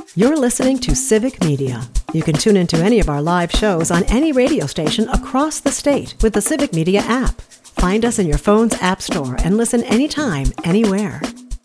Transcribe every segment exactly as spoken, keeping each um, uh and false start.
You're listening to Civic Media. You can tune into any of our live shows on any radio station across the state with the Civic Media app. Find us in your phone's app store and listen anytime, anywhere.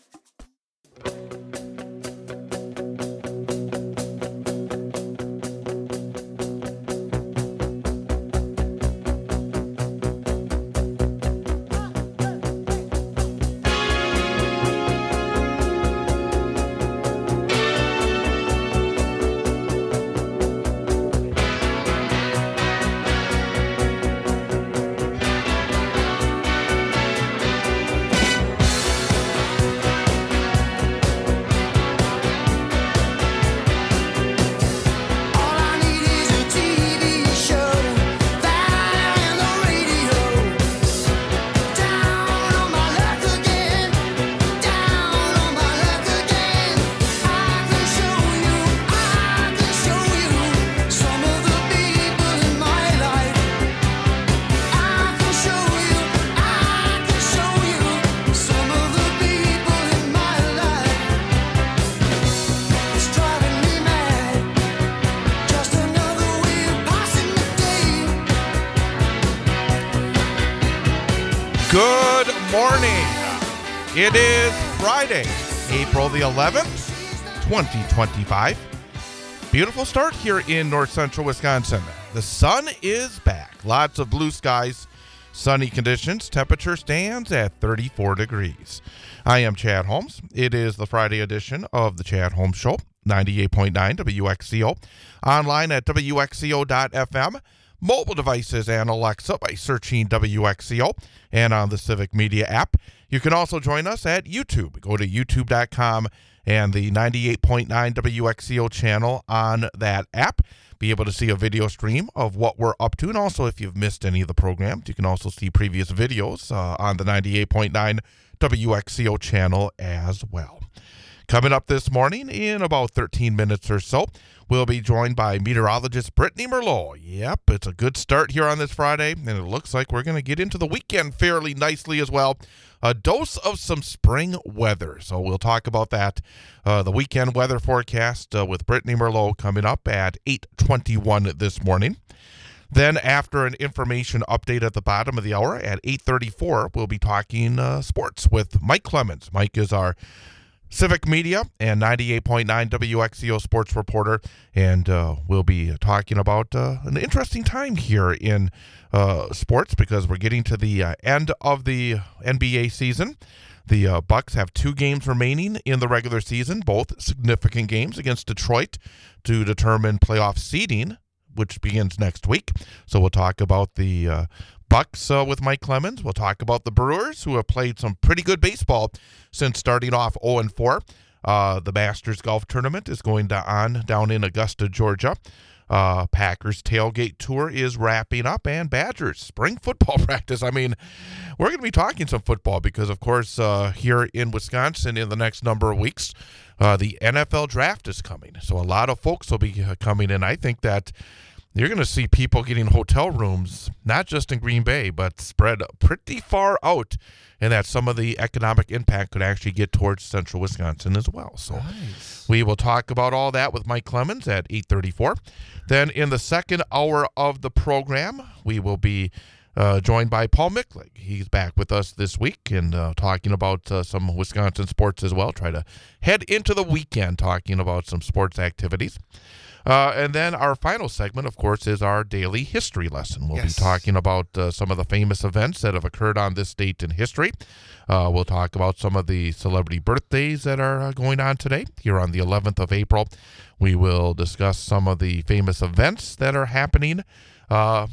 It is Friday, April the eleventh, twenty twenty-five. Beautiful start here in north central Wisconsin. The sun is back. Lots of blue skies, sunny conditions. Temperature stands at thirty-four degrees. I am Chad Holmes. It is the Friday edition of the Chad Holmes Show, ninety-eight point nine W X C O. Online at W X C O dot F M. Mobile devices and Alexa by searching W X C O and on the Civic Media app. You can also join us at YouTube. Go to youtube dot com and the ninety-eight point nine W X C O channel on that app. Be able to see a video stream of what we're up to. And also, if you've missed any of the programs, you can also see previous videos uh, on the ninety-eight point nine W X C O channel as well. Coming up this morning in about thirteen minutes or so, we'll be joined by meteorologist Brittany Merlot. Yep, it's a good start here on this Friday, and it looks like we're going to get into the weekend fairly nicely as well. A dose of some spring weather. So we'll talk about that. Uh, the weekend weather forecast uh, with Brittany Merlot coming up at eight twenty-one this morning. Then after an information update at the bottom of the hour at eight thirty-four, we'll be talking uh, sports with Mike Clemens. Mike is our Civic Media and ninety-eight point nine W X C O sports reporter, and uh, we'll be talking about uh, an interesting time here in uh, sports because we're getting to the uh, end of the N B A season. The uh, Bucks have two games remaining in the regular season, both significant games against Detroit to determine playoff seeding, which begins next week. So we'll talk about the uh, Bucks uh, with Mike Clemens. We'll talk about the Brewers, who have played some pretty good baseball since starting off oh and four. Uh, the Masters Golf Tournament is going to on down in Augusta, Georgia. Uh, Packers tailgate tour is wrapping up, and Badgers spring football practice. I mean, we're going to be talking some football because, of course, uh, here in Wisconsin in the next number of weeks, uh, the N F L draft is coming. So a lot of folks will be uh, coming in. I think that you're going to see people getting hotel rooms, not just in Green Bay, but spread pretty far out, and that some of the economic impact could actually get towards central Wisconsin as well. So nice. We will talk about all that with Mike Clemens at eight thirty-four. Then in the second hour of the program, we will be uh, joined by Paul Micklig. He's back with us this week and uh, talking about uh, some Wisconsin sports as well. Try to head into the weekend talking about some sports activities. Uh, and then our final segment, of course, is our daily history lesson. We'll yes. be talking about uh, some of the famous events that have occurred on this date in history. Uh, we'll talk about some of the celebrity birthdays that are uh, going on today, here on the eleventh of April. We will discuss some of the famous events that are happening uh,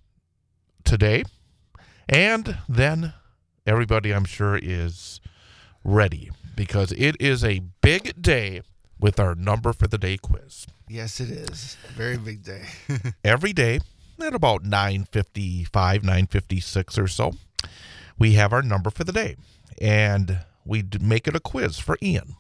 today. And then everybody, I'm sure, is ready because it is a big day with our number for the day quiz. Yes, it is. Very big day. Every day at about nine fifty-five, nine fifty-six or so, we have our number for the day. And we make it a quiz for Ian.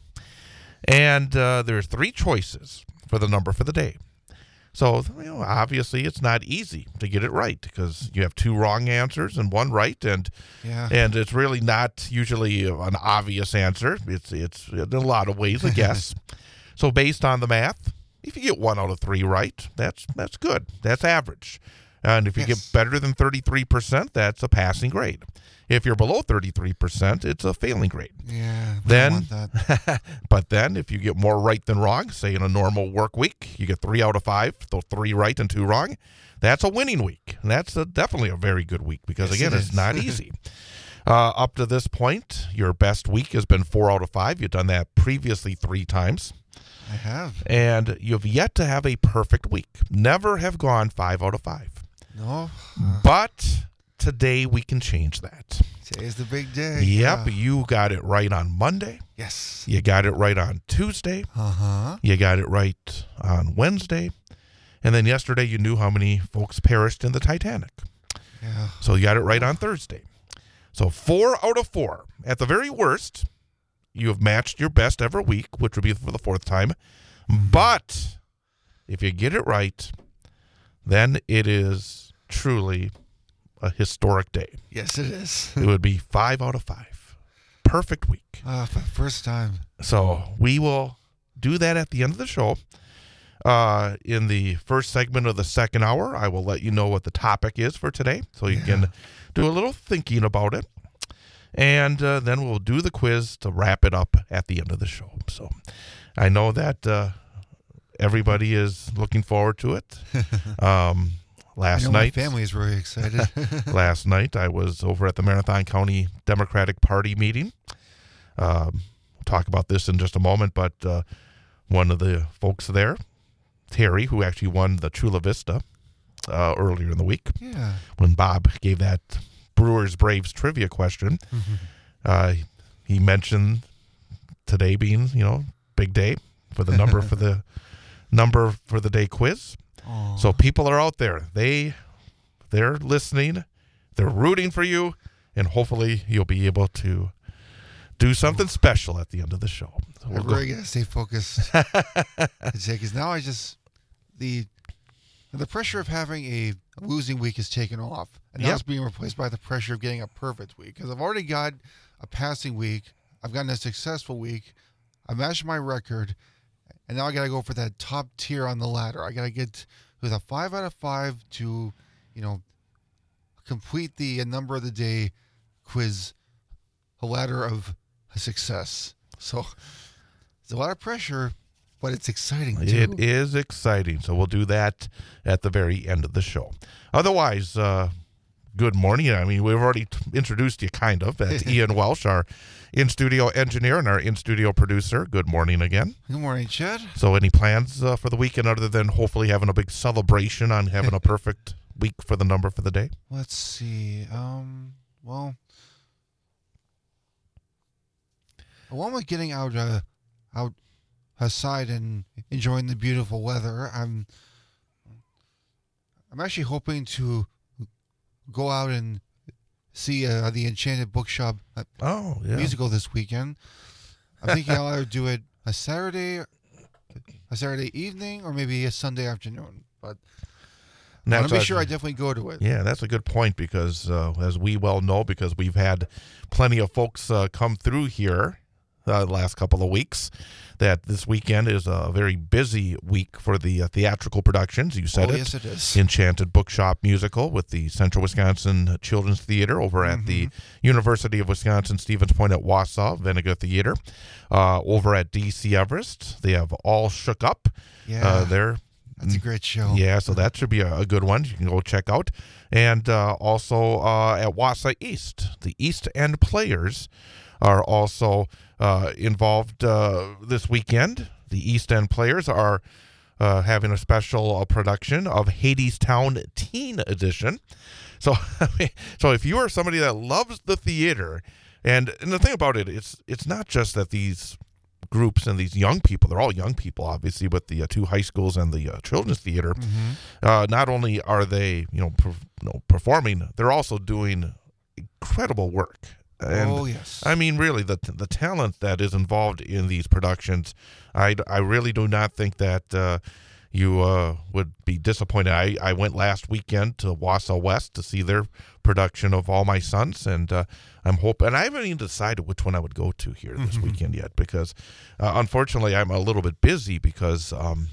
And uh, there's three choices for the number for the day. So, you know, obviously it's not easy to get it right because you have two wrong answers and one right, and yeah. and it's really not usually an obvious answer. It's it's in a lot of ways a guess. So based on the math, if you get one out of three right, that's that's good. That's average. And if you Yes. get better than thirty-three percent, that's a passing grade. If you're below thirty-three percent, it's a failing grade. Yeah. I Then, want that. but then if you get more right than wrong, say in a normal work week, you get three out of five, so three right and two wrong, that's a winning week. And that's a, definitely a very good week because, Yes, again, it it's is. not easy. Uh, up to this point, your best week has been four out of five. You've done that previously three times. I have. And you've yet to have a perfect week. Never have gone five out of five. No. Uh, But today we can change that. Today's the big day. Yep, Yeah. you got it right on Monday. Yes. You got it right on Tuesday. Uh-huh. You got it right on Wednesday. And then yesterday you knew how many folks perished in the Titanic. Yeah. So you got it right on Thursday. So four out of four. At the very worst, you have matched your best ever week, which would be for the fourth time. But if you get it right, then it is truly a historic day. Yes, it is. It would be five out of five. Perfect week. Uh, for the first time. So we will do that at the end of the show. Uh, in the first segment of the second hour, I will let you know what the topic is for today, so you Yeah. can do a little thinking about it. And uh, then we'll do the quiz to wrap it up at the end of the show. So I know that uh, everybody is looking forward to it. Um, I last know night, my family is really excited. last night I was over at the Marathon County Democratic Party meeting. Um, we'll talk about this in just a moment, but uh, one of the folks there, Terry, who actually won the Chula Vista uh, earlier in the week, Yeah. when Bob gave that Brewers Braves trivia question, uh, he mentioned today being, you know, big day for the number for the number for the day quiz. Aw. So people are out there. They they're listening. They're rooting for you, and hopefully you'll be able to do something special at the end of the show. So I we'll go- really gotta stay focused. Because now I just the the pressure of having a losing week is taken off, and now Yep. it's being replaced by the pressure of getting a perfect week. Because I've already got a passing week, I've gotten a successful week, I matched my record, and now I gotta go for that top tier on the ladder. I gotta get with a five out of five to, you know, complete the uh, number of the day quiz, a ladder of success. So it's a lot of pressure, but it's exciting too. It is exciting. So we'll do that at the very end of the show. Otherwise, uh, good morning. I mean, we've already t- introduced you kind of. That's Ian Welsh, our in-studio engineer and our in-studio producer. Good morning again. Good morning, Chad. So any plans uh, for the weekend other than hopefully having a big celebration on having a perfect week for the number for the day? Let's see. Um, well, along with getting out, uh, out outside and enjoying the beautiful weather, I'm, I'm actually hoping to go out and see uh, the Enchanted Bookshop uh, Oh, yeah. musical this weekend. I'm thinking I'll either do it a Saturday, a Saturday evening, or maybe a Sunday afternoon. But And I want that's to make a- sure I definitely go to it. Yeah, that's a good point because, uh, as we well know, because we've had plenty of folks uh, come through here uh, the last couple of weeks, that this weekend is a very busy week for the uh, theatrical productions. You said Oh, it. yes, it is. Enchanted Bookshop musical with the Central Wisconsin Children's Theater over at the University of Wisconsin Stevens Point at Wausau Vinegar Theater. Uh, over at D C Everest, they have All Shook Up. Yeah, Uh, they're that's a great show. yeah, so that should be a, a good one. You can go check out. And uh, also uh, at Wausau East, the East End Players are also uh, involved uh, this weekend. The East End Players are uh, having a special uh, production of Hadestown Teen Edition. So, so if you are somebody that loves the theater, and, and the thing about it, it's it's not just that these groups and these young people, they're all young people, obviously, with the uh, two high schools and the uh, children's theater. Mm-hmm. Uh, not only are they, you know, per, you know, performing, they're also doing incredible work. And oh, yes. I mean, really, the the talent that is involved in these productions, I, I really do not think that, uh, you uh, would be disappointed. I, I went last weekend to Wausau West to see their production of All My Sons, and uh, I'm hoping, and I haven't even decided which one I would go to here this weekend yet, because uh, unfortunately I'm a little bit busy because um,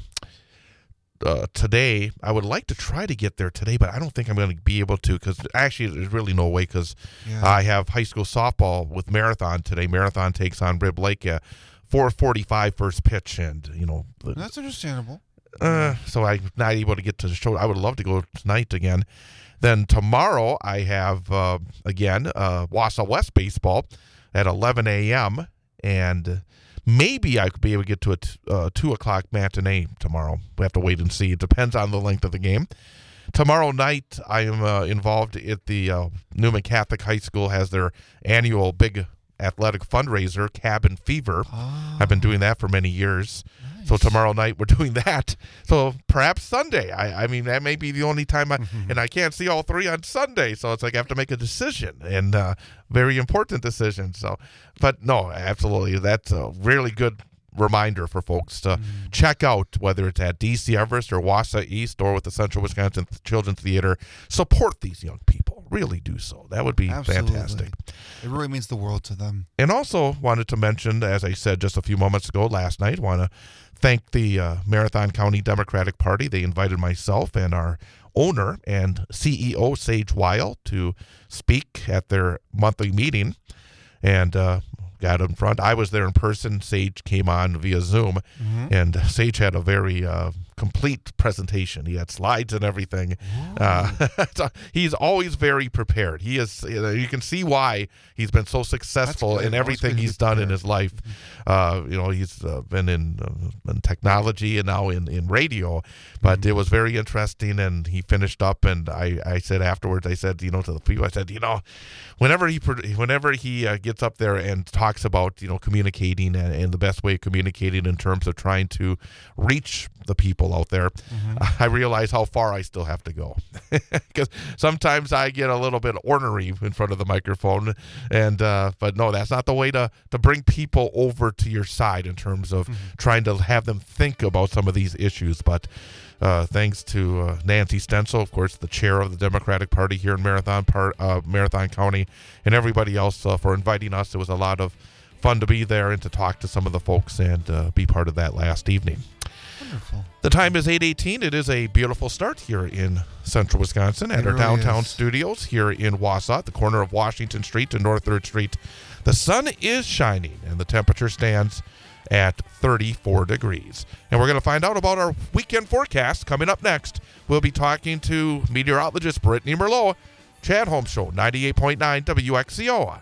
uh, today I would like to try to get there today, but I don't think I'm going to be able to, because actually there's really no way, because yeah. I have high school softball with Marathon today. Marathon takes on Rib Lake, uh, four forty-five first pitch, and you know that's understandable. Uh, so I'm not able to get to the show. I would love to go tonight again. Then tomorrow I have, uh, again, uh, Wausau West baseball at eleven a.m. And maybe I could be able to get to a t- uh, two o'clock matinee tomorrow. We have to wait and see. It depends on the length of the game. Tomorrow night I am uh, involved at the uh, Newman Catholic High School has their annual big athletic fundraiser, Cabin Fever. Oh. I've been doing that for many years. Nice. So tomorrow night we're doing that. So perhaps Sunday. I, I mean, that may be the only time I, mm-hmm. and I can't see all three on Sunday. So it's like I have to make a decision, and uh, very important decision. So, but no, absolutely. That's a really good reminder for folks to mm. check out, whether it's at D C Everest or Wausau East or with the Central Wisconsin Children's Theater. Support these young people. Really do so. That would be Absolutely. Fantastic. It really means the world to them. And also wanted to mention, as I said just a few moments ago last night, want to thank the uh, Marathon County Democratic Party. They invited myself and our owner and C E O, Sage Weil, to speak at their monthly meeting. And uh, got in front. I was there in person. Sage came on via Zoom, mm-hmm. and Sage had a very uh, complete presentation. He had slides and everything. Uh, so he's always very prepared. He is. You know, you can see why he's been so successful in everything he's done in his life. Uh, you know, he's uh, been in, uh, in technology and now in, in radio. But mm-hmm. it was very interesting, and he finished up. And I, I said afterwards, I said, you know, to the people, I said, you know, whenever he whenever he uh, gets up there and talks about, you know, communicating and, and the best way of communicating in terms of trying to reach the people out there, mm-hmm. I realize how far I still have to go, because sometimes I get a little bit ornery in front of the microphone, and uh, but no, that's not the way to to bring people over to your side in terms of mm-hmm. trying to have them think about some of these issues. But Uh, thanks to uh, Nancy Stencil, of course, the chair of the Democratic Party here in Marathon Part, uh, Marathon County, and everybody else uh, for inviting us. It was a lot of fun to be there and to talk to some of the folks and uh, be part of that last evening. Wonderful. The time is eight eighteen. It is a beautiful start here in Central Wisconsin at it our really downtown is. studios here in Wausau, at the corner of Washington Street and North third Street. The sun is shining, and the temperature stands at thirty-four degrees. And we're going to find out about our weekend forecast coming up next. We'll be talking to meteorologist Brittany Merlot. Chad Holmes Show, ninety-eight point nine W X C O.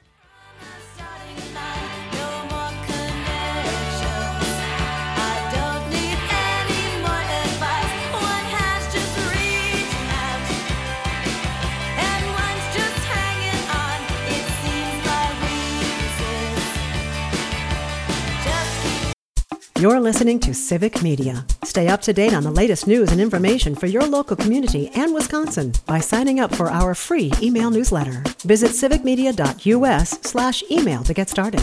You're listening to Civic Media. Stay up to date on the latest news and information for your local community and Wisconsin by signing up for our free email newsletter. Visit civicmedia.us slash email to get started.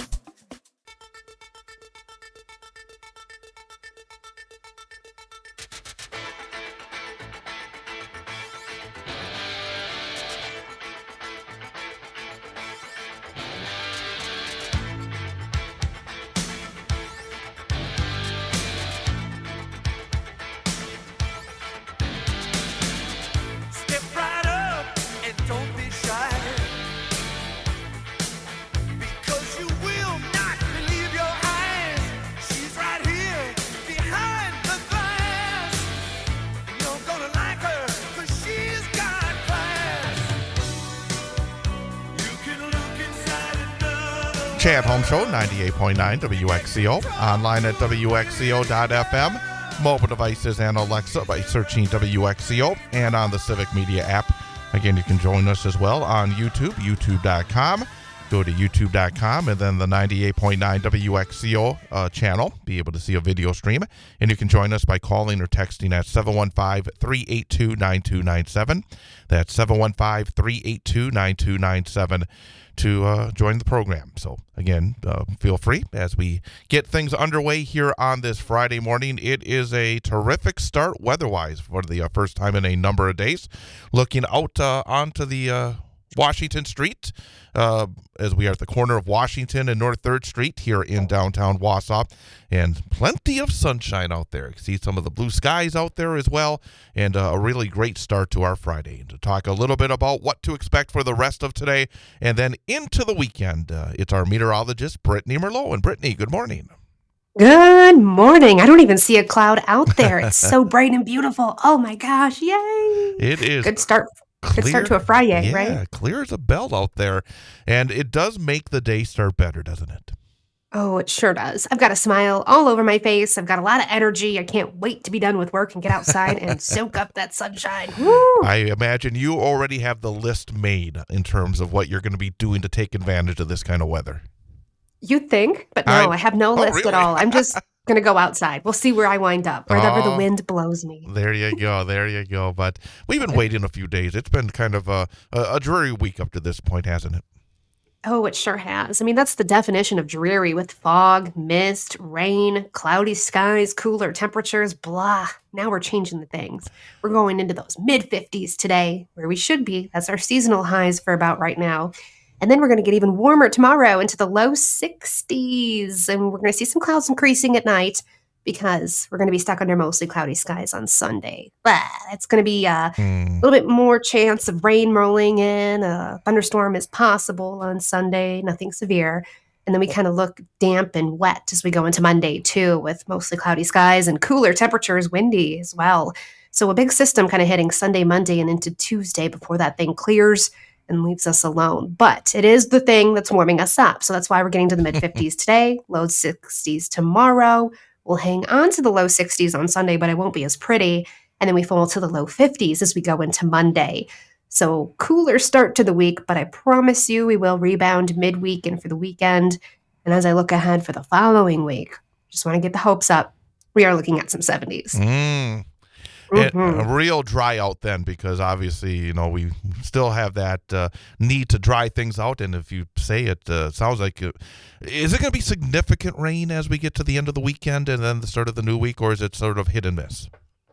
Chad Holmes Show, ninety-eight point nine W X C O. Online at W X C O dot F M. Mobile devices and Alexa by searching W X C O, and on the Civic Media app. Again, you can join us as well on YouTube, youtube dot com Go to youtube dot com and then the ninety-eight point nine W X C O uh, channel. Be able to see a video stream. And you can join us by calling or texting at seven one five, three eight two, nine two nine seven. That's seven one five, three eight two, nine two nine seven to uh, join the program. So, again, uh, feel free as we get things underway here on this Friday morning. It is a terrific start weather-wise for the uh, first time in a number of days. Looking out uh, onto the uh, Washington Street, uh, as we are at the corner of Washington and North third Street here in downtown Wausau, and plenty of sunshine out there. You can see some of the blue skies out there as well, and uh, a really great start to our Friday. And to talk a little bit about what to expect for the rest of today and then into the weekend, uh, it's our meteorologist, Brittany Merlot. And Brittany, good morning. Good morning. I don't even see a cloud out there. It's so bright and beautiful. Oh my gosh. Yay. It is. Good start. Clear, Good start to a Friday, yeah, right? Yeah, clear as a bell out there. And it does make the day start better, doesn't it? Oh, it sure does. I've got a smile all over my face. I've got a lot of energy. I can't wait to be done with work and get outside and soak up that sunshine. Woo! I imagine you already have the list made in terms of what you're going to be doing to take advantage of this kind of weather. You think? But no, I, I have no oh, list really? at all. I'm just going to go outside. We'll see where I wind up, wherever oh, the wind blows me. There you go. There you go. But we've been waiting a few days. It's been kind of a, a, a dreary week up to this point, hasn't it? Oh, it sure has. I mean, that's the definition of dreary, with fog, mist, rain, cloudy skies, cooler temperatures, blah. Now we're changing the things. We're going into those mid fifties today, where we should be. That's our seasonal highs for about right now. And then we're going to get even warmer tomorrow into the low sixties. And we're going to see some clouds increasing at night because we're going to be stuck under mostly cloudy skies on Sunday. But it's going to be uh, Hmm. a little bit more chance of rain rolling in. A thunderstorm is possible on Sunday, nothing severe. And then we kind of look damp and wet as we go into Monday, too, with mostly cloudy skies and cooler temperatures, windy as well. So a big system kind of hitting Sunday, Monday, and into Tuesday before that thing clears and leaves us alone. But it is the thing that's warming us up. So that's why we're getting to the mid fifties today, low sixties tomorrow. We'll hang on to the low sixties on Sunday, but it won't be as pretty. And then we fall to the low fifties as we go into Monday. So cooler start to the week, but I promise you we will rebound midweek and for the weekend. And as I look ahead for the following week, just want to get the hopes up. We are looking at some seventies. Mm. Mm-hmm. It, a real dry out then, because obviously, you know, we still have that uh, need to dry things out. And if you say it, uh, sounds like, uh, is it going to be significant rain as we get to the end of the weekend and then the start of the new week, or is it sort of hit and miss?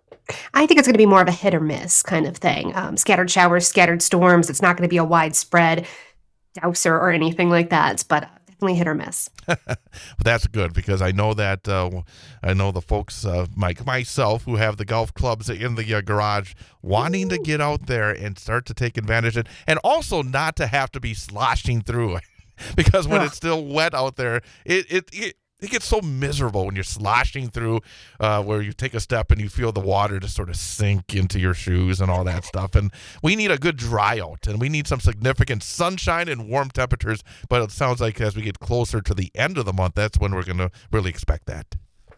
I think it's going to be more of a hit or miss kind of thing. Um, scattered showers, scattered storms. It's not going to be a widespread douser or anything like that, but definitely hit or miss. That's good, because I know that uh, I know the folks uh, like myself who have the golf clubs in the uh, garage wanting to get out there and start to take advantage of it, and also not to have to be sloshing through because when Ugh. it's still wet out there, it it, it It gets so miserable when you're sloshing through uh, where you take a step and you feel the water just sort of sink into your shoes and all that stuff. And we need a good dry out, and we need some significant sunshine and warm temperatures. But it sounds like as we get closer to the end of the month, that's when we're going to really expect that.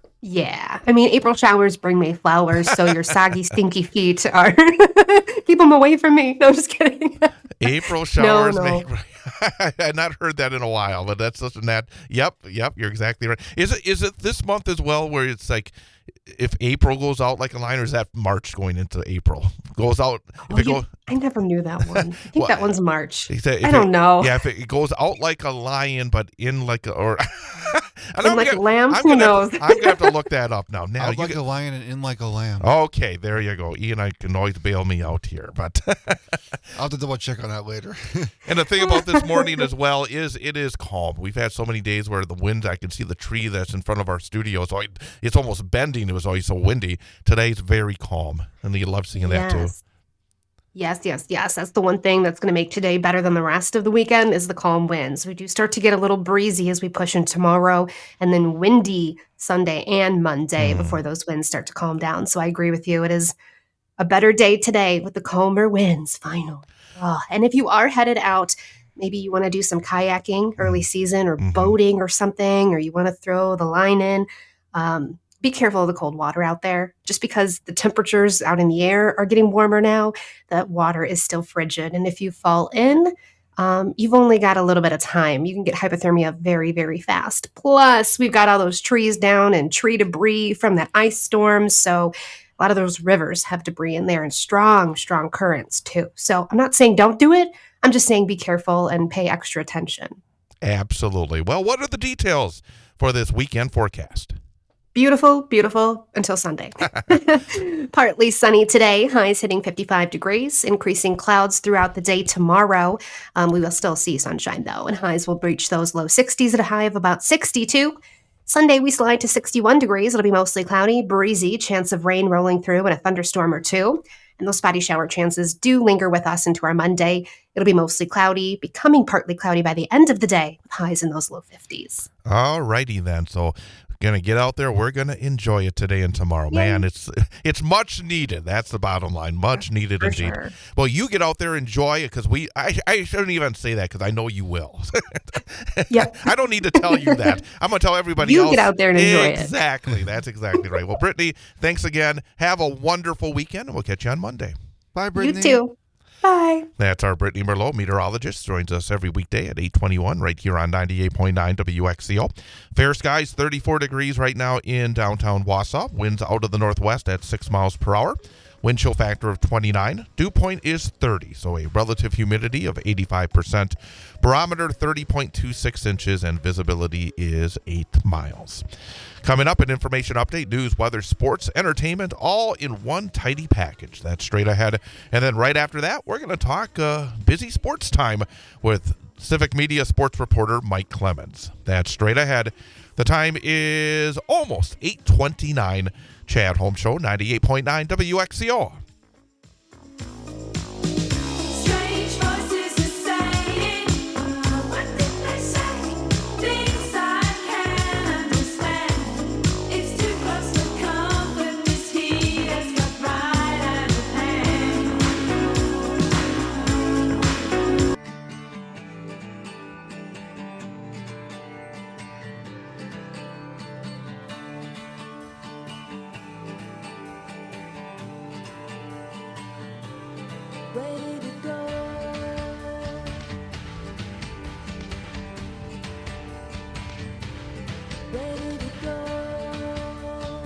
Yeah. I mean, April showers bring May flowers, so your soggy, stinky feet are... Keep them away from me. No, just kidding. April showers no. make... I had not heard that in a while, but that's such a nat. Yep, yep, you're exactly right. Is it is it this month as well where it's like if April goes out like a line, or is that March going into April? Goes out if Oh, it you- goes I never knew that one. I think Well, that one's March. he said if I don't it- know. Yeah, if it goes out like a lion but in like a or and In I'm like gonna- a lamb? I'm Who gonna knows? Have to, I'm gonna have to look that up now. Now Out you like get- a lion and in like a lamb. Okay, there you go. Ian, I can always bail me out here, but I'll have to double check on that later. and the thing about this morning as well is it is calm. We've had so many days where the wind, I can see the tree that's in front of our studio, so I, it's almost bending. It was always so windy. Today's very calm, and you love seeing that too. Yes. Yes, yes, yes. That's the one thing that's going to make today better than the rest of the weekend is the calm winds. We do start to get a little breezy as we push in tomorrow, and then windy Sunday and Monday Mm. before those winds start to calm down. So I agree with you. It is a better day today with the calmer winds, finally. Oh, and if you are headed out, maybe you want to do some kayaking early season or Mhm. boating or something, or you want to throw the line in, um, be careful of the cold water out there. Just because the temperatures out in the air are getting warmer now, that water is still frigid. And if you fall in, um, you've only got a little bit of time. You can get hypothermia very, very fast. Plus, we've got all those trees down and tree debris from that ice storm. So a lot of those rivers have debris in there and strong, strong currents too. So I'm not saying don't do it. I'm just saying be careful and pay extra attention. Absolutely. Well, what are the details for this weekend forecast? Beautiful, beautiful until Sunday. Partly sunny today, highs hitting fifty-five degrees, increasing clouds throughout the day tomorrow. Um, we will still see sunshine though, and highs will breach those low sixties at a high of about sixty-two. Sunday, we slide to sixty-one degrees. It'll be mostly cloudy, breezy, chance of rain rolling through and a thunderstorm or two. And those spotty shower chances do linger with us into our Monday. It'll be mostly cloudy, becoming partly cloudy by the end of the day, with highs in those low fifties. All righty then. So gonna get out there. We're gonna enjoy it today and tomorrow. Yeah. Man, it's it's much needed. That's the bottom line. Much needed For indeed. sure. Well, you get out there, enjoy it, because we. I, I shouldn't even say that because I know you will. Yep. I don't need to tell you that. I'm gonna tell everybody You else. get out there and enjoy it. Exactly. That's exactly right. Well, Brittany, thanks again. Have a wonderful weekend, and we'll catch you on Monday. Bye, Brittany. You too. Bye. That's our Brittany Merlot, meteorologist, joins us every weekday at eight twenty-one right here on ninety-eight point nine W X C O. Fair skies, thirty-four degrees right now in downtown Wausau. Winds out of the northwest at six miles per hour. Wind chill factor of twenty-nine. Dew point is thirty, so a relative humidity of eighty-five percent. Barometer thirty point two six inches, and visibility is eight miles. Coming up, an information update, news, weather, sports, entertainment, all in one tidy package. That's straight ahead. And then right after that, we're going to talk uh, busy sports time with Civic Media sports reporter Mike Clemens. That's straight ahead. The time is almost eight twenty-nine. Chad Holmes Show, ninety-eight point nine W X C O. Strange voices are saying, what did they say? Things I can't understand. It's too close to comfort. This heat has got right out of hand. Ready to go. Ready to go.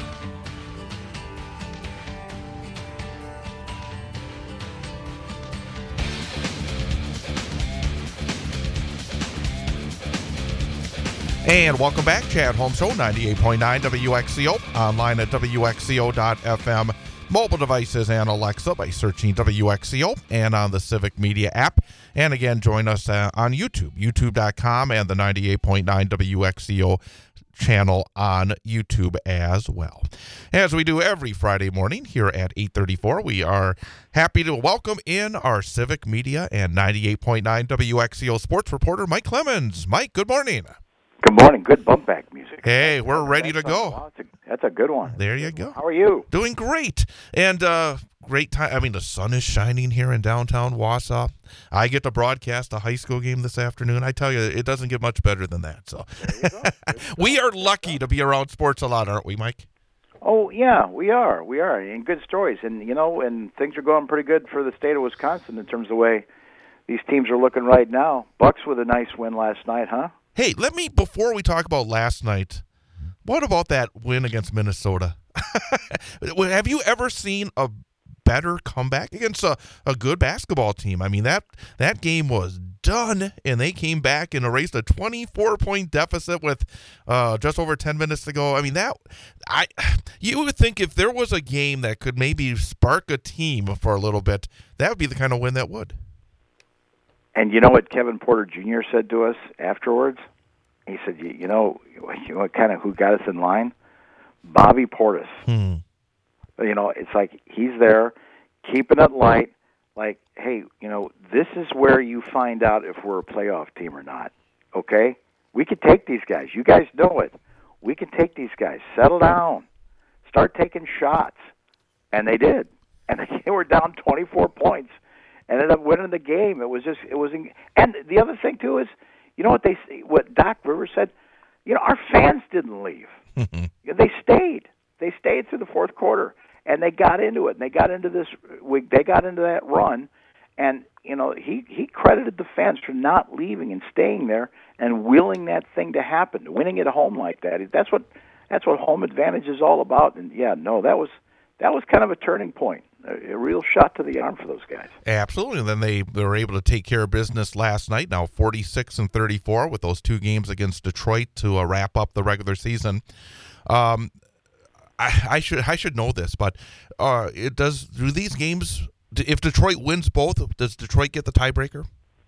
And welcome back, Chad Holmes Show, ninety-eight point nine W X C O, online at W X C O dot F M, mobile devices and Alexa by searching W X C O, and on the Civic Media app. And again, join us uh, on YouTube, youtube dot com, and the ninety-eight point nine W X C O channel on YouTube as well. As we do every Friday morning here at eight thirty-four, we are happy to welcome in our Civic Media and ninety-eight point nine W X C O sports reporter, Mike Clemens. Mike, good morning. Good morning. Good bump back music. Hey, we're ready to go. Wow, that's, a, that's a good one. There you go. How are you? Doing great. And uh, great time. I mean, the sun is shining here in downtown Wausau. I get to broadcast a high school game this afternoon. I tell you, it doesn't get much better than that. So we are lucky to be around sports a lot, aren't we, Mike? Oh, yeah, we are. We are. And good stories. And, you know, and things are going pretty good for the state of Wisconsin in terms of the way these teams are looking right now. Bucks with a nice win last night, huh? Hey, let me, before we talk about last night, what about that win against Minnesota? Have you ever seen a better comeback against a, a good basketball team? I mean, that that game was done, and they came back and erased a twenty-four point deficit with uh, just over ten minutes to go. I mean, that I you would think if there was a game that could maybe spark a team for a little bit, that would be the kind of win that would. And you know what Kevin Porter Junior said to us afterwards? He said, you, you know, you know kind of who got us in line? Bobby Portis. Hmm. You know, it's like he's there, keeping it light. Like, hey, you know, this is where you find out if we're a playoff team or not. Okay? We can take these guys. You guys know it. We can take these guys. Settle down. Start taking shots. And they did. And they were down twenty-four points. Ended up winning the game. It was just, it was, in, and the other thing too is, you know what they, what Doc Rivers said? You know, our fans didn't leave. They stayed. They stayed through the fourth quarter, and they got into it. And they got into this, they got into that run, And, you know, he, he credited the fans for not leaving and staying there and willing that thing to happen, winning at home like that. That's what that's what home advantage is all about. And, yeah, no, that was that was kind of a turning point, a, a real shot to the arm for those guys. Absolutely. And then they, they were able to take care of business last night, now forty-six and thirty-four with those two games against Detroit to uh, wrap up the regular season. Um, I, I should I should know this, but uh, it does do these games, if Detroit wins both, does Detroit get the tiebreaker?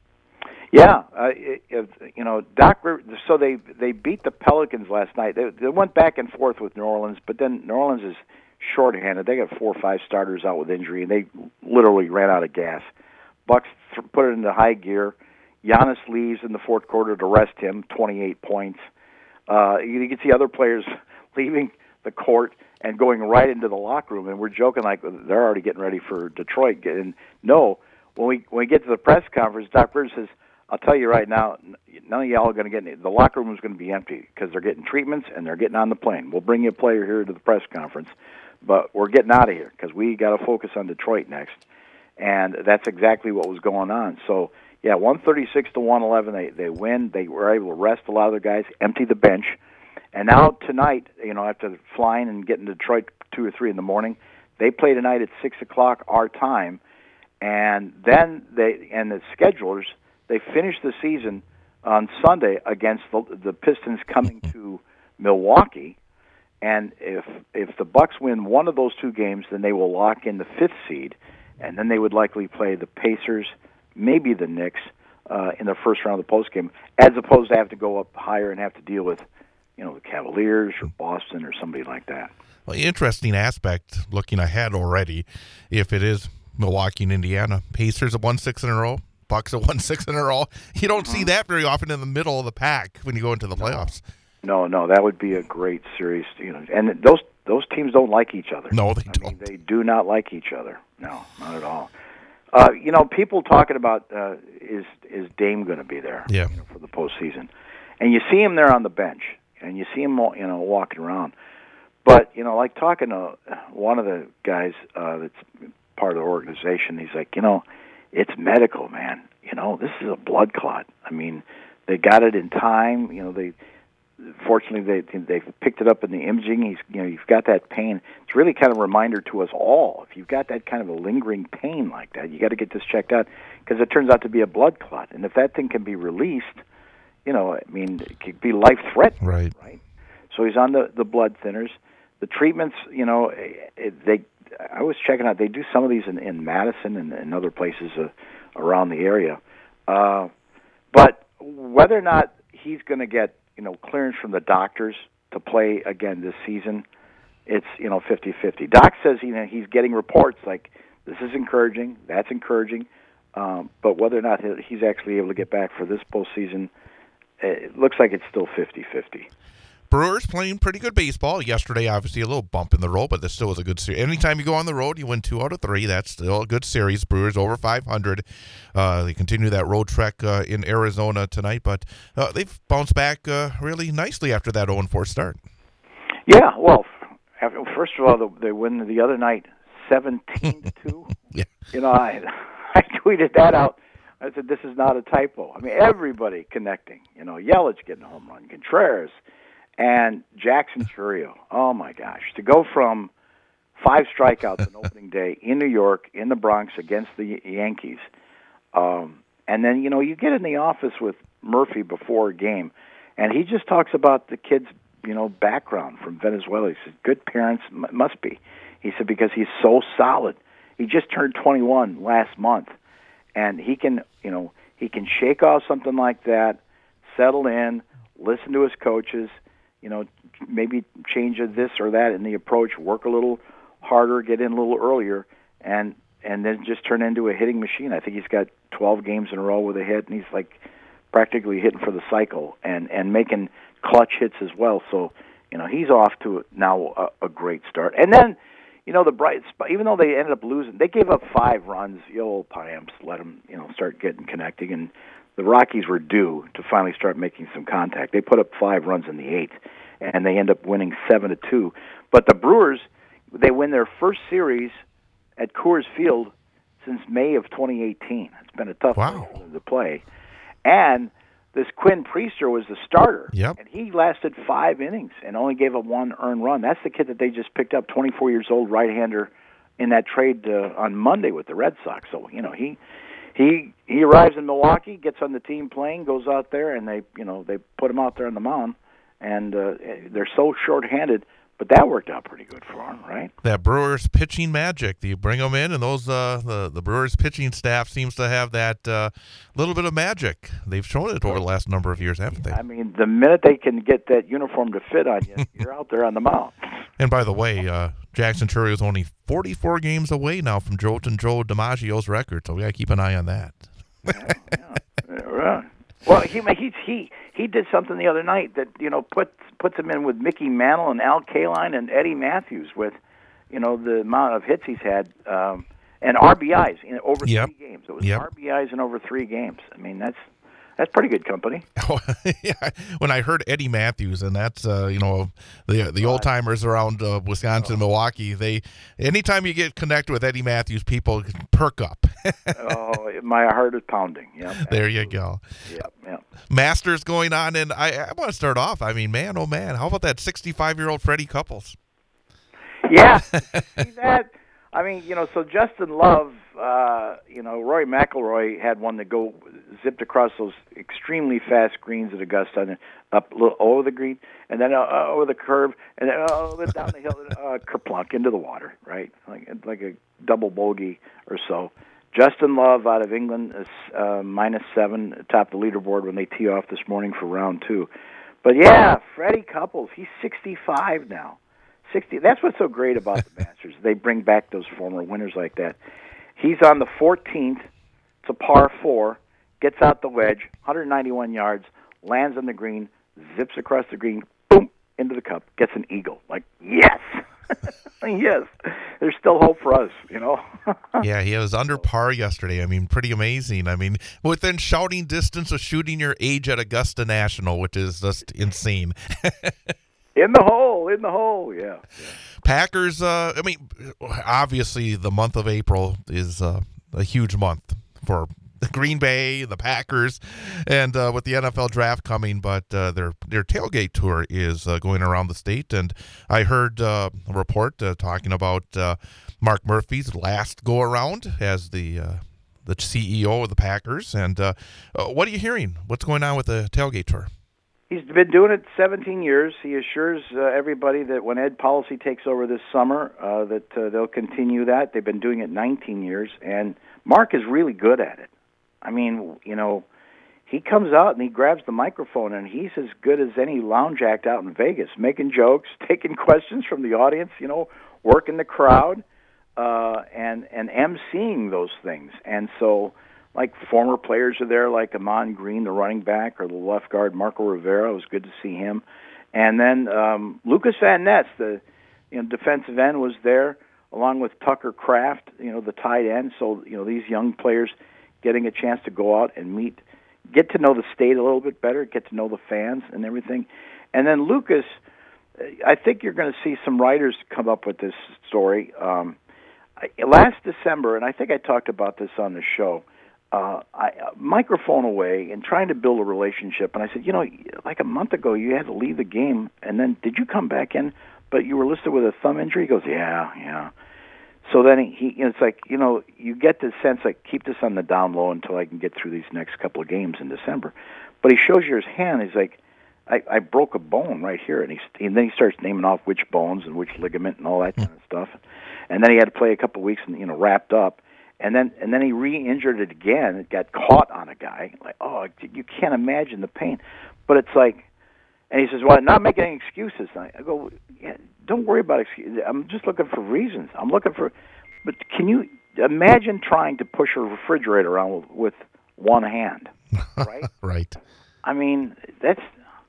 Yeah, uh, it, it, you know, Doc. So they they beat the Pelicans last night. They, they went back and forth with New Orleans, but then New Orleans is shorthanded. They got four or five starters out with injury, and they literally ran out of gas. Bucks th- put it into high gear. Giannis leaves in the fourth quarter to rest him, twenty-eight points. Uh, you, you can see other players leaving the court and going right into the locker room, and we're joking like they're already getting ready for Detroit. And no, when we when we get to the press conference, Doc Rivers says, I'll tell you right now, none of y'all are going to get any. The locker room is going to be empty because they're getting treatments and they're getting on the plane. We'll bring you a player here to the press conference, but we're getting out of here because we got to focus on Detroit next. And that's exactly what was going on. So, yeah, one thirty-six to one eleven, they, they win. They were able to rest a lot of their guys, empty the bench. And now tonight, you know, after flying and getting to Detroit two or three in the morning, they play tonight at six o'clock our time. And then they, and the schedulers, they finish the season on Sunday against the, the Pistons coming to Milwaukee, and if if the Bucks win one of those two games, then they will lock in the fifth seed, and then they would likely play the Pacers, maybe the Knicks, uh, in the first round of the postgame, as opposed to have to go up higher and have to deal with, you know, the Cavaliers or Boston or somebody like that. Well, interesting aspect looking ahead already. If it is Milwaukee and Indiana, Pacers have won six in a row. Bucks have won six in a row. You don't see that very often in the middle of the pack when you go into the playoffs. No, no, that would be a great series. You know, and those those teams don't like each other. No, they I don't. mean, they do not like each other. No, not at all. Uh, you know, people talking about uh, is is Dame going to be there? Yeah. You know, for the postseason, and you see him there on the bench, and you see him, you know, walking around. But you know, like talking to one of the guys uh, that's part of the organization, he's like, you know, it's medical, man. You know, this is a blood clot. I mean, they got it in time. You know, they fortunately they they picked it up in the imaging. He's, you know, you've got that pain. It's really kind of a reminder to us all. If you've got that kind of a lingering pain like that, you got to get this checked out because it turns out to be a blood clot. And if that thing can be released, you know, I mean, it could be life threatening. Right. Right. So he's on the the blood thinners. The treatments, you know, it, they. I was checking out. They do some of these in, in Madison and, and other places uh, around the area. Uh, but whether or not he's going to get, you know, clearance from the doctors to play again this season, it's, you know, fifty-fifty. Doc says, you know, he's getting reports like this is encouraging, that's encouraging, um, but whether or not he's actually able to get back for this postseason, it looks like it's still fifty-fifty. Brewers playing pretty good baseball. Yesterday, obviously, a little bump in the road, but this still was a good series. Anytime you go on the road, you win two out of three. That's still a good series. Brewers over five hundred. Uh, they continue that road trek uh, in Arizona tonight, but uh, they've bounced back uh, really nicely after that oh and four start. Yeah, well, after, first of all, they win the other night seventeen to two. Yeah. You know, I, I tweeted that out. I said, this is not a typo. I mean, everybody connecting. You know, Yelich getting a home run, Contreras, and Jackson Chourio. Oh, my gosh. To go from five strikeouts on opening day in New York, in the Bronx, against the Yankees. Um, and then, you know, you get in the office with Murphy before a game, and he just talks about the kid's, you know, background from Venezuela. He said, good parents m- must be. He said, because he's so solid. He just turned twenty-one last month, and he can, you know, he can shake off something like that, settle in, listen to his coaches, you know, maybe change this or that in the approach, work a little harder, get in a little earlier, and and then just turn into a hitting machine. I think he's got twelve games in a row with a hit, and he's like practically hitting for the cycle and, and making clutch hits as well. So, you know, he's off to now a, a great start. And then, you know, the bright spot, even though they ended up losing, they gave up five runs. The old Piamps let them, you know, start getting connecting, and the Rockies were due to finally start making some contact. They put up five runs in the eighth, and they end up winning seven to two. But the Brewers, they win their first series at Coors Field since May of twenty eighteen. It's been a tough Wow. place for them to play. And this Quinn Priester was the starter, Yep. and he lasted five innings and only gave up one earned run. That's the kid that they just picked up, twenty-four years old, right-hander, in that trade uh, on Monday with the Red Sox. So you know he he he arrives in Milwaukee, gets on the team plane, goes out there, and they you know they put him out there on the mound, and uh, they're so short-handed. But that worked out pretty good for him, right? That Brewers pitching magic. You bring them in, and those uh, the the Brewers pitching staff seems to have that uh, little bit of magic. They've shown it over the last number of years, haven't they? I mean, the minute they can get that uniform to fit on you, you're out there on the mound. And by the way, uh, Jackson Chury is only forty-four games away now from Jolton Joe DiMaggio's record, so we got to keep an eye on that. Yeah, yeah. Right. Well, he he he he did something the other night that you know puts puts him in with Mickey Mantle and Al Kaline and Eddie Matthews with, you know, the amount of hits he's had um, and R B Is in over Yep. three games. It was Yep. R B Is in over three games. I mean, that's that's pretty good company. Yeah, when I heard Eddie Matthews, and that's uh, you know the the old timers around uh, Wisconsin, Milwaukee. They anytime you get connected with Eddie Matthews, people perk up. Oh, my heart is pounding. Yep, There you go. Yep, yep. Masters going on, and I, I want to start off. I mean, man, oh man, how about that sixty-five-year-old Freddie Couples? Yeah, see that. I mean, you know, so Justin Love, uh, you know, Roy McIlroy had one that go zipped across those extremely fast greens at Augusta, and up a little over the green, and then uh, uh, over the curve, and then uh, over down the hill, uh, kerplunk into the water, right? Like like a double bogey or so. Justin Love out of England is uh, minus seven atop the leaderboard when they tee off this morning for round two. But yeah, Freddie Couples, he's sixty-five now. sixty. That's what's so great about the Masters. They bring back those former winners like that. He's on the fourteenth. It's a par four. Gets out the wedge, one hundred ninety-one yards, lands on the green, zips across the green, boom, into the cup, gets an eagle. Like, yes! Yes. There's still hope for us, you know? Yeah, he was under par yesterday. I mean, pretty amazing. I mean, within shouting distance of shooting your age at Augusta National, which is just insane. In the hole, in the hole, yeah. yeah. Packers, uh, I mean, obviously the month of April is uh, a huge month for the Green Bay, the Packers, and uh, with the N F L draft coming, but uh, their their tailgate tour is uh, going around the state, and I heard uh, a report uh, talking about uh, Mark Murphy's last go-around as the uh, the C E O of the Packers, and uh, uh, what are you hearing? What's going on with the tailgate tour? He's been doing it seventeen years. He assures uh, everybody that when Ed Policy takes over this summer, uh, that uh, they'll continue that. They've been doing it nineteen years, and Mark is really good at it. I mean, you know, he comes out and he grabs the microphone, and he's as good as any lounge act out in Vegas, making jokes, taking questions from the audience, you know, working the crowd, uh, and and emceeing those things. And so, like, former players are there, like Amon Green, the running back, or the left guard, Marco Rivera. It was good to see him. And then um, Lucas Van Ness, the you know defensive end, was there, along with Tucker Kraft, you know, the tight end. So, you know, these young players getting a chance to go out and meet, get to know the state a little bit better, get to know the fans and everything. And then Lucas, I think you're going to see some writers come up with this story. Um, I, last December, and I think I talked about this on the show, uh, I, uh, microphone away and trying to build a relationship. And I said, you know, like a month ago, you had to leave the game, and then did you come back in, but you were listed with a thumb injury? He goes, yeah, yeah. So then he, he, it's like, you know, you get the sense, like, keep this on the down low until I can get through these next couple of games in December. But he shows you his hand. He's like, I, I broke a bone right here. And, he, and then he starts naming off which bones and which ligament and all that kind of stuff. And then he had to play a couple of weeks and, you know, wrapped up. And then and then he re-injured it again. It got caught on a guy. Like, oh, you can't imagine the pain. But it's like, and he says, well, I'm not making any excuses. And I go, yeah, don't worry about excuses. I'm just looking for reasons. I'm looking for, but can you imagine trying to push a refrigerator around with, with one hand, right? Right. I mean, that's,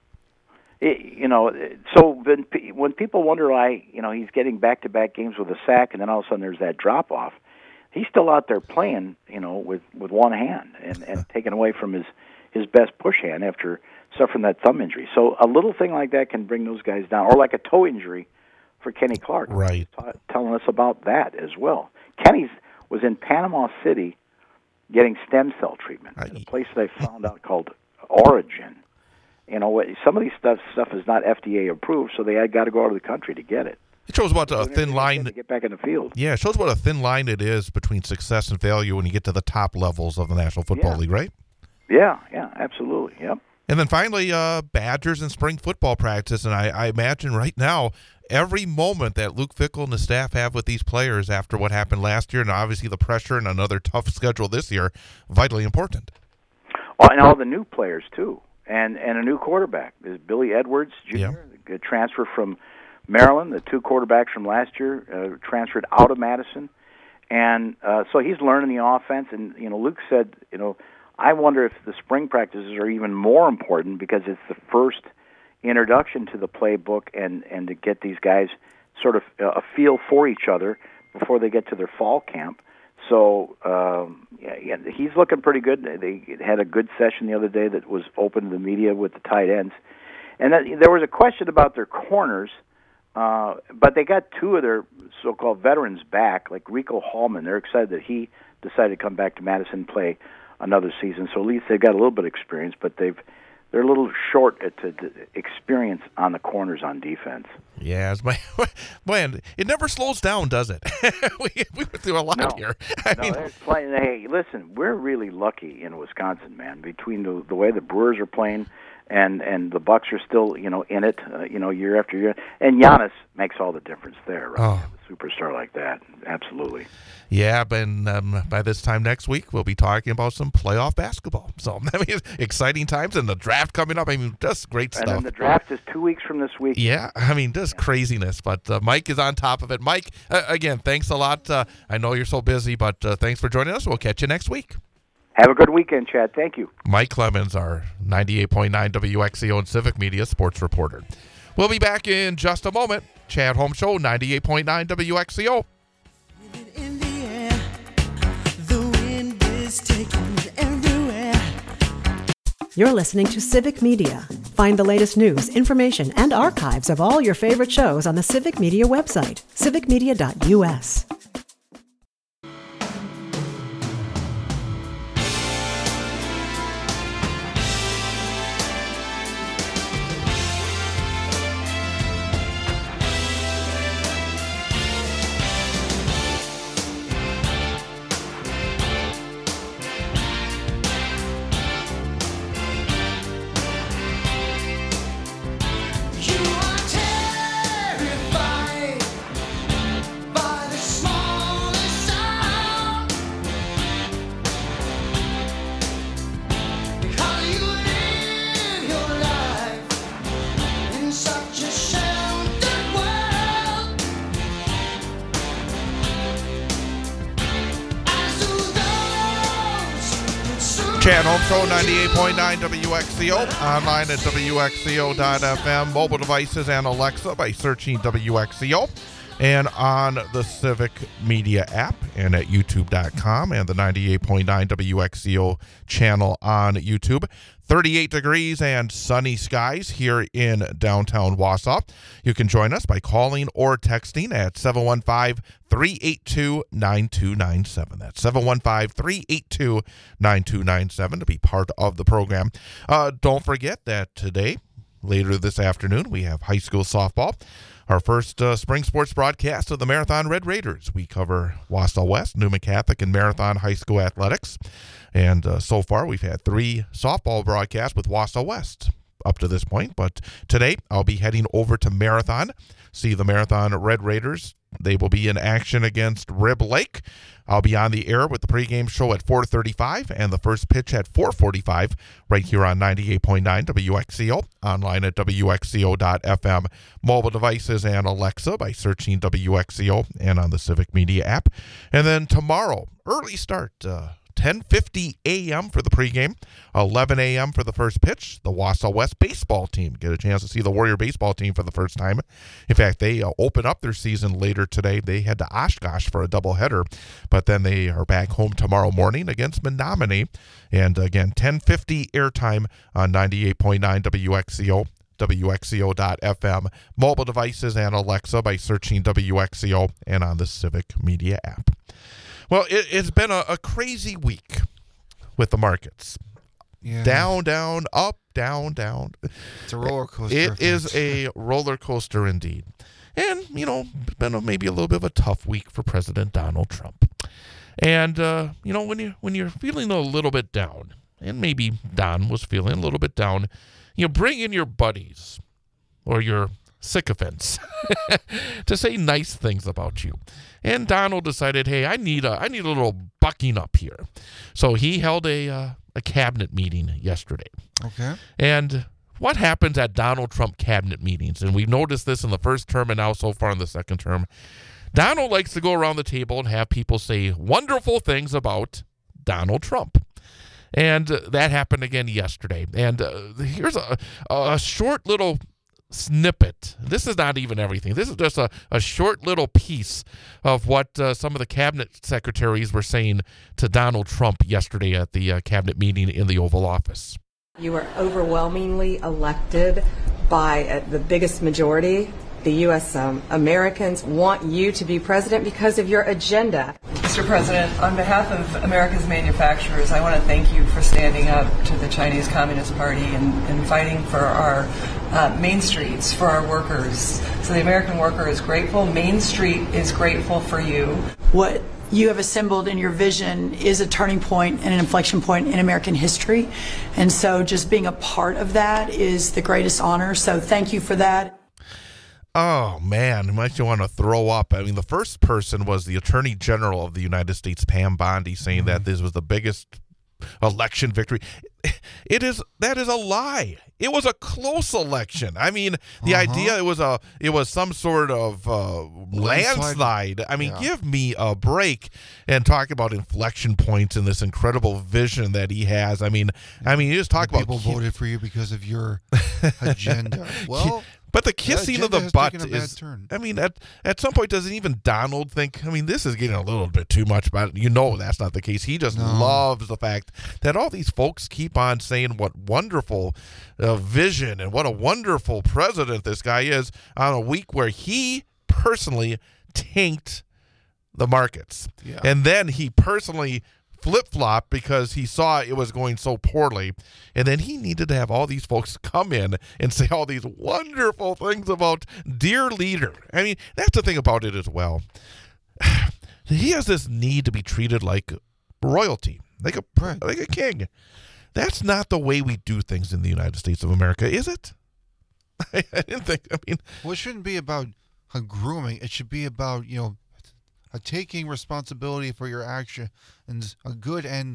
it, you know, so when, when people wonder why, you know, he's getting back-to-back games with a sack and then all of a sudden there's that drop-off, he's still out there playing, you know, with, with one hand and, and taken away from his, his best push hand after suffering that thumb injury. So a little thing like that can bring those guys down, or like a toe injury for Kenny Clark. Right. T- telling us about that as well. Kenny's was in Panama City getting stem cell treatment. I- At a place that I found out called Origin. You know, what- some of these stuff stuff is not F D A approved, so they had got to go out of the country to get it. It shows what a Doing thin everything they line. can to get back in the field. Yeah, it shows what a thin line it is between success and failure when you get to the top levels of the National Football Yeah. League, right? Yeah, yeah, absolutely. Yep. And then finally, uh, Badgers and spring football practice. And I, I imagine right now, every moment that Luke Fickell and the staff have with these players after what happened last year, and obviously the pressure and another tough schedule this year, vitally important. Oh, and all the new players too, and and a new quarterback. There's Billy Edwards Junior, a transfer from Maryland. The two quarterbacks from last year uh, transferred out of Madison, and uh, so he's learning the offense. And you know, Luke said, you know, I wonder if the spring practices are even more important because it's the first introduction to the playbook and and to get these guys sort of uh, a feel for each other before they get to their fall camp. So um, yeah, yeah, he's looking pretty good. They had a good session the other day that was open to the media with the tight ends, and that, there was a question about their corners, uh, but they got two of their so-called veterans back, like Rico Hallman. They're excited that he decided to come back to Madison and play another season. So at least they've got a little bit of experience, but they've they're a little short at the the experience on the corners on defense. Yeah, it's my, man, it never slows down, does it? we, we went through a lot No. here. I No, mean, they're playing. Hey, listen, we're really lucky in Wisconsin, man. Between the the way the Brewers are playing, and and the Bucks are still, you know, in it, uh, you know, year after year. And Giannis makes all the difference there, right? Oh. A superstar like that, absolutely. yeah, but um, by this time next week, we'll be talking about some playoff basketball. So, I mean, exciting times, and the draft coming up. I mean, just great And stuff. then the draft is two weeks from this week. Yeah, I mean, just craziness. But uh, Mike is on top of it. Mike, uh, again, thanks a lot. Uh, I know you're so busy, but uh, thanks for joining us. We'll catch you next week. Have a good weekend, Chad. Thank you. Mike Clemens, our ninety-eight point nine W X C O and Civic Media sports reporter. We'll be back in just a moment. Chad Holmes Show, ninety-eight point nine W X C O. In the air, the wind is taking me everywhere. You're listening to Civic Media. Find the latest news, information, and archives of all your favorite shows on the Civic Media website, civic media dot U S. You are terrified by the smallest sound. Because you live your life in such a sheltered world. As do those that surround Chad Holmes Show, ninety-eight point nine W X C O. Online at W X C O dot F M. Mobile devices and Alexa by searching W X C O. And on the Civic Media app and at YouTube dot com and the ninety-eight point nine W X C O channel on YouTube. thirty-eight degrees and sunny skies here in downtown Wausau. You can join us by calling or texting at seven one five, three eight two, nine two nine seven. That's seven one five, three eight two, nine two nine seven to be part of the program. Uh, don't forget that today, later this afternoon, we have high school softball. Our first uh, spring sports broadcast of the Marathon Red Raiders. We cover Wausau West, Newman Catholic, and Marathon High School athletics. And uh, so far, we've had three softball broadcasts with Wausau West up to this point. But today, I'll be heading over to Marathon, see the Marathon Red Raiders. They will be in action against Rib Lake. I'll be on the air with the pregame show at four thirty-five and the first pitch at four forty-five right here on ninety-eight point nine W X C O, online at W X C O dot F M, mobile devices and Alexa by searching W X C O and on the Civic Media app. And then tomorrow, early start, uh, ten fifty a.m. for the pregame, eleven a.m. for the first pitch. The Wausau West baseball team get a chance to see the Warrior baseball team for the first time. In fact, they uh, open up their season later today. They head to Oshkosh for a doubleheader, but then they are back home tomorrow morning against Menominee. And again, ten fifty airtime on ninety-eight point nine W X C O. W X C O dot F M, mobile devices and Alexa by searching W X C O and on the Civic Media app. Well, it, it's been a, a crazy week with the markets. Yeah. Down, down, up, down, down. It's a roller coaster. It effect. is a roller coaster indeed. And, you know, it's been a, maybe a little bit of a tough week for President Donald Trump. And, uh, you know, when, you, when you're feeling a little bit down, and maybe Don was feeling a little bit down, you bring in your buddies or your sycophants to say nice things about you. And Donald decided, hey, I need a I need a little bucking up here. So he held a uh, a cabinet meeting yesterday. Okay. And what happens at Donald Trump cabinet meetings, and we've noticed this in the first term and now so far in the second term, Donald likes to go around the table and have people say wonderful things about Donald Trump. And uh, that happened again yesterday. And uh, here's a, a short little snippet. This is not even everything. This is just a, a short little piece of what uh, some of the cabinet secretaries were saying to Donald Trump yesterday at the uh, cabinet meeting in the Oval Office. You were overwhelmingly elected by uh, the biggest majority. The U S Um, Americans want you to be president because of your agenda. Mister President, on behalf of America's manufacturers, I want to thank you for standing up to the Chinese Communist Party and, and fighting for our uh, main streets, for our workers. So the American worker is grateful. Main Street is grateful for you. What you have assembled in your vision is a turning point and an inflection point in American history. And so just being a part of that is the greatest honor. So thank you for that. Oh, man, it makes you want to throw up. I mean, the first person was the Attorney General of the United States, Pam Bondi, saying mm-hmm. that this was the biggest election victory. It is that is a lie. It was a close election. I mean, the uh-huh. idea it was a it was some sort of uh, landslide. I mean, yeah. give me a break. And talk about inflection points and this incredible vision that he has. I mean, I mean, you just talk the about people voted for you because of your agenda. Well. But the kissing of the butt is, turn. I mean, at, at some point, doesn't even Donald think, I mean, this is getting a little bit too much, but you know that's not the case. He just no. loves the fact that all these folks keep on saying what wonderful uh, vision and what a wonderful president this guy is on a week where he personally tanked the markets. Yeah. And then he personally flip-flop because he saw it was going so poorly, and then he needed to have all these folks come in and say all these wonderful things about dear leader. I mean, that's the thing about it as well. He has this need to be treated like royalty, like a right. like a king. That's not the way we do things in the United States of America, is it? I, I didn't think. I mean, well, it shouldn't be about uh, grooming. It should be about, you know, Uh, taking responsibility for your action, and a good and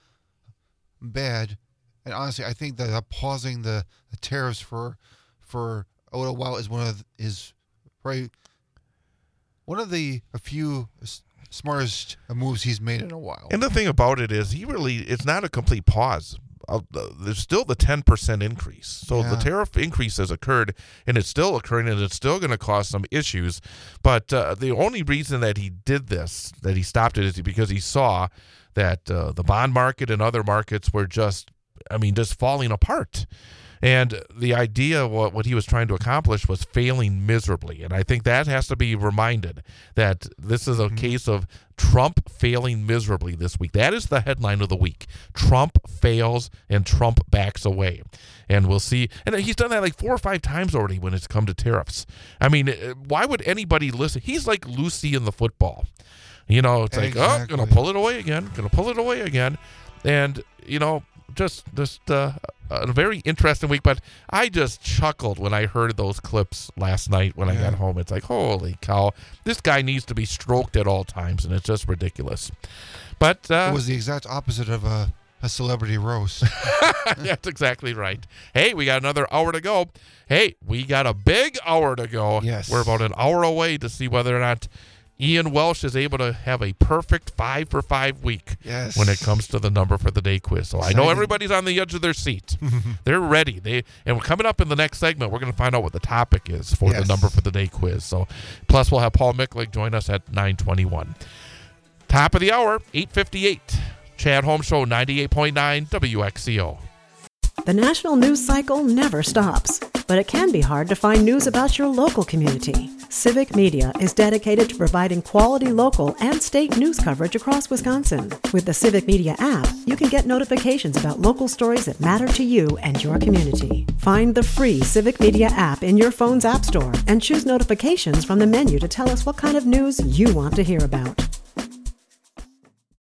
bad. And honestly, I think that uh, pausing the, the tariffs for for a little while is one of the, is probably one of the a few s- smartest moves he's made in a while. And the thing about it is, he really it's not a complete pause. Uh, there's still the ten percent increase. So Yeah. the tariff increase has occurred, and it's still occurring, and it's still going to cause some issues. But uh, the only reason that he did this, that he stopped it, is because he saw that uh, the bond market and other markets were just, I mean, just falling apart. And the idea, what, what he was trying to accomplish, was failing miserably. And I think that has to be reminded that this is a mm-hmm. case of Trump failing miserably this week. That is the headline of the week. Trump fails and Trump backs away. And we'll see. And he's done that like four or five times already when it's come to tariffs. I mean, why would anybody listen? He's like Lucy in the football. You know, it's exactly. like, oh, going to pull it away again, going to pull it away again. And, you know, just just uh, a very interesting week. But I just chuckled when I heard those clips last night when yeah. I got home. It's like, holy cow, this guy needs to be stroked at all times, and it's just ridiculous. But uh, it was the exact opposite of a, a celebrity roast. That's exactly right. Hey, we got another hour to go. Hey, we got a big hour to go. Yes. We're about an hour away to see whether or not Ian Welsh is able to have a perfect five for five week yes. when it comes to the number for the day quiz. So Exciting. I know everybody's on the edge of their seat. They're ready. They and we're coming up in the next segment. We're going to find out what the topic is for yes. the number for the day quiz. So plus we'll have Paul Micklick join us at nine twenty-one. Top of the hour, eight fifty-eight. Chad Holmes Show, ninety-eight point nine W X C O. The national news cycle never stops. but it can be hard to find news about your local community. Civic Media is dedicated to providing quality local and state news coverage across Wisconsin. With the Civic Media app, you can get notifications about local stories that matter to you and your community. Find the free Civic Media app in your phone's app store and choose notifications from the menu to tell us what kind of news you want to hear about.